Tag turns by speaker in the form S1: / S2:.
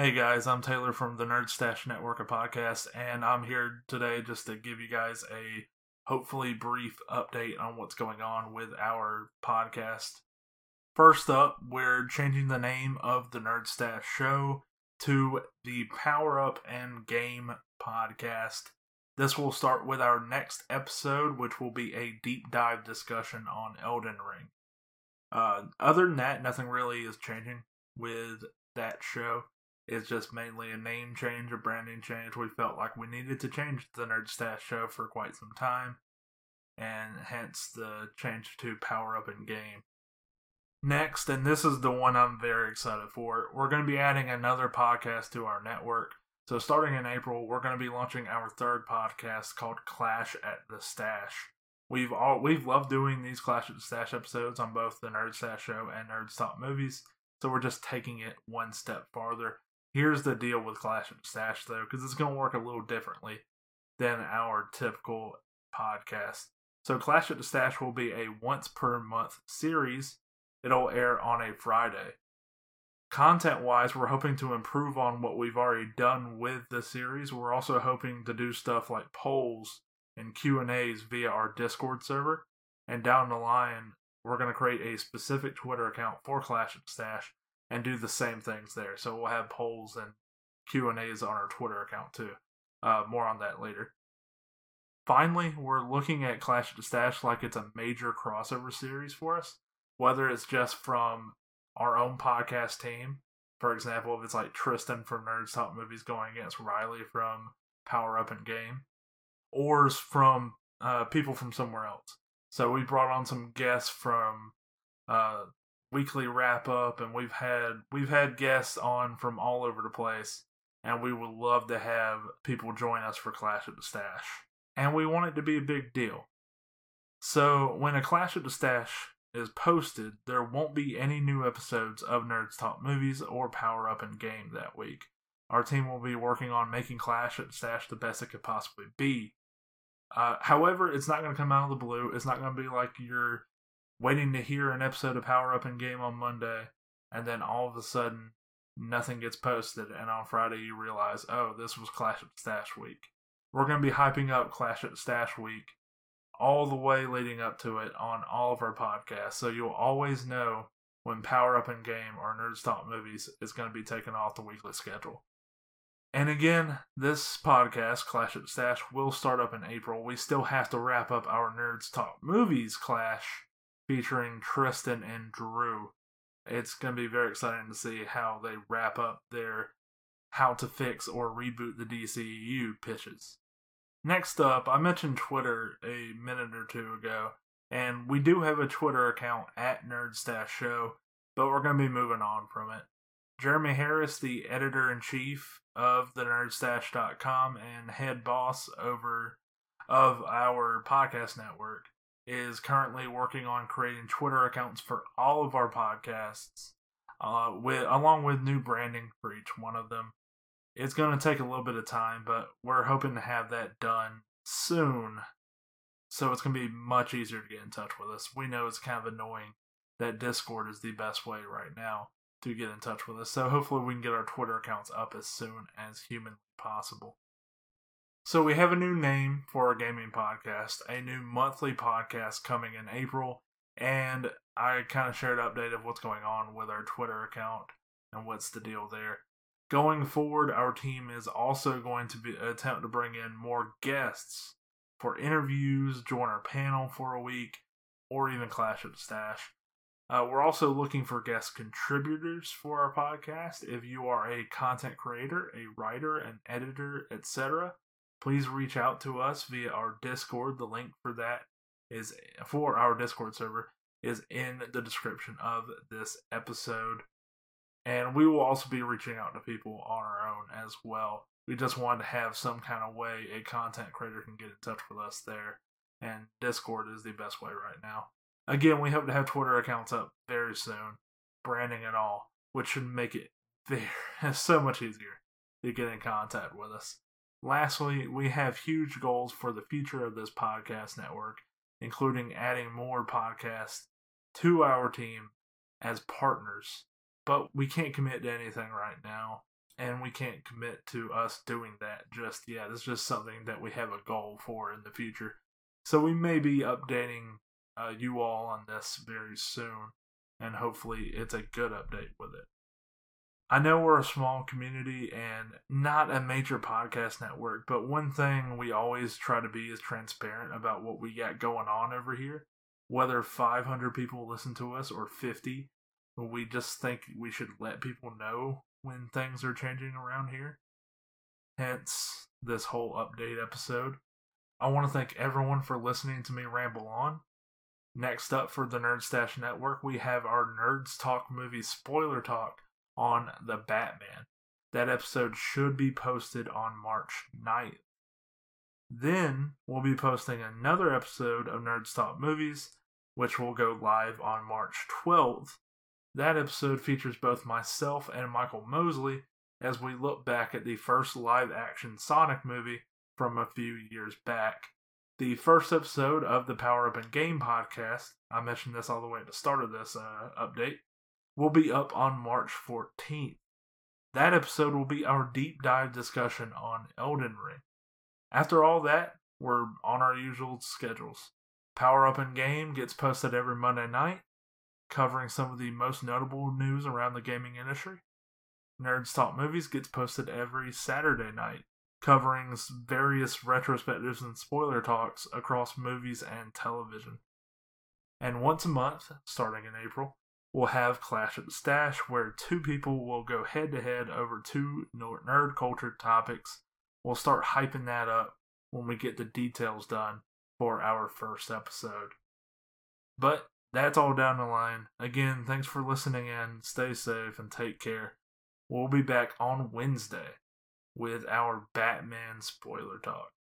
S1: Hey guys, I'm Taylor from the Nerd Stash Network of podcasts, and I'm here today just to give you guys a hopefully brief update on what's going on with our podcast. First up, we're changing the name of the Nerd Stash Show to the Power Up and Game Podcast. This will start with our next episode, which will be a deep dive discussion on Elden Ring. Other than that, nothing really is changing with that show. It's just mainly a name change, a branding change. We felt like we needed to change the Nerd Stash Show for quite some time, and hence the change to Power Up and Game. Next, and this is the one I'm very excited for, we're going to be adding another podcast to our network. So starting in April, we're going to be launching our third podcast called Clash at the Stash. We've loved doing these Clash at the Stash episodes on both the Nerd Stash Show and Nerds Talk Movies, so we're just taking it one step farther. Here's the deal with Clash at the Stash, though, because it's going to work a little differently than our typical podcast. So Clash at the Stash will be a once per month series. It'll air on a Friday. Content-wise, we're hoping to improve on what we've already done with the series. We're also hoping to do stuff like polls and Q&As via our Discord server. And down the line, we're going to create a specific Twitter account for Clash at the Stash and do the same things there. So we'll have polls and Q&As on our Twitter account too. More on that later. Finally, we're looking at Clash at the Stash like it's a major crossover series for us. Whether it's just from our own podcast team. For example, if it's like Tristan from Nerds Talk Movies going against Riley from Power Up and Game. Or from people from somewhere else. So we brought on some guests from Weekly Wrap Up, and we've had guests on from all over the place, and we would love to have people join us for Clash at the Stash. And we want it to be a big deal. So when a Clash at the Stash is posted, there won't be any new episodes of Nerds Talk Movies or Power Up and Game that week. Our team will be working on making Clash at the Stash the best it could possibly be. However, it's not going to come out of the blue. It's not going to be like you're waiting to hear an episode of Power Up and Game on Monday, and then all of a sudden, nothing gets posted, and on Friday you realize, oh, this was Clash at the Stash week. We're going to be hyping up Clash at the Stash week all the way leading up to it on all of our podcasts, so you'll always know when Power Up and Game or Nerds Talk Movies is going to be taken off the weekly schedule. And again, this podcast, Clash at the Stash, will start up in April. We still have to wrap up our Nerds Talk Movies Clash featuring Tristan and Drew. It's going to be very exciting to see how they wrap up their how to fix or reboot the DCEU pitches. Next up, I mentioned Twitter a minute or two ago, and we do have a Twitter account at Nerd Stash Show, but we're going to be moving on from it. Jeremy Harris, the editor-in-chief of the nerdstash.com and head boss of our podcast network, is currently working on creating Twitter accounts for all of our podcasts, along with new branding for each one of them. It's going to take a little bit of time, but we're hoping to have that done soon, so it's going to be much easier to get in touch with us. We know it's kind of annoying that Discord is the best way right now to get in touch with us, so hopefully we can get our Twitter accounts up as soon as humanly possible. So we have a new name for our gaming podcast, a new monthly podcast coming in April, and I kind of shared an update of what's going on with our Twitter account and what's the deal there. Going forward, our team is also going to attempt to bring in more guests for interviews, join our panel for a week, or even Clash at the Stash. We're also looking for guest contributors for our podcast. If you are a content creator, a writer, an editor, etc., please reach out to us via our Discord. The link for that is for our Discord server is in the description of this episode. And we will also be reaching out to people on our own as well. We just wanted to have some kind of way a content creator can get in touch with us there. And Discord is the best way right now. Again, we hope to have Twitter accounts up very soon, branding and all, which should make it so much easier to get in contact with us. Lastly, we have huge goals for the future of this podcast network, including adding more podcasts to our team as partners. But we can't commit to anything right now. and we can't commit to us doing that just yet. It's just something that we have a goal for in the future. So we may be updating you all on this very soon, and hopefully it's a good update with it. I know we're a small community and not a major podcast network, but one thing we always try to be is transparent about what we got going on over here. Whether 500 people listen to us or 50, we just think we should let people know when things are changing around here. Hence, this whole update episode. I want to thank everyone for listening to me ramble on. Next up for the Nerd Stash Network, we have our Nerds Talk Movie Spoiler Talk on The Batman. That episode should be posted on March 9th. Then we'll be posting another episode of Nerds Talk Movies, which will go live on March 12th. That episode features both myself and Michael Mosley as we look back at the first live-action Sonic movie from a few years back. The first episode of the Power Up and Game podcast, I mentioned this all the way at the start of this update, will be up on March 14th. That episode will be our deep dive discussion on Elden Ring. After all that, we're on our usual schedules. Power Up and Game gets posted every Monday night, covering some of the most notable news around the gaming industry. Nerds Talk Movies gets posted every Saturday night, covering various retrospectives and spoiler talks across movies and television. And once a month, starting in April, we'll have Clash at the Stash, where two people will go head-to-head over two nerd culture topics. We'll start hyping that up when we get the details done for our first episode. But that's all down the line. Again, thanks for listening in. Stay safe and take care. We'll be back on Wednesday with our Batman spoiler talk.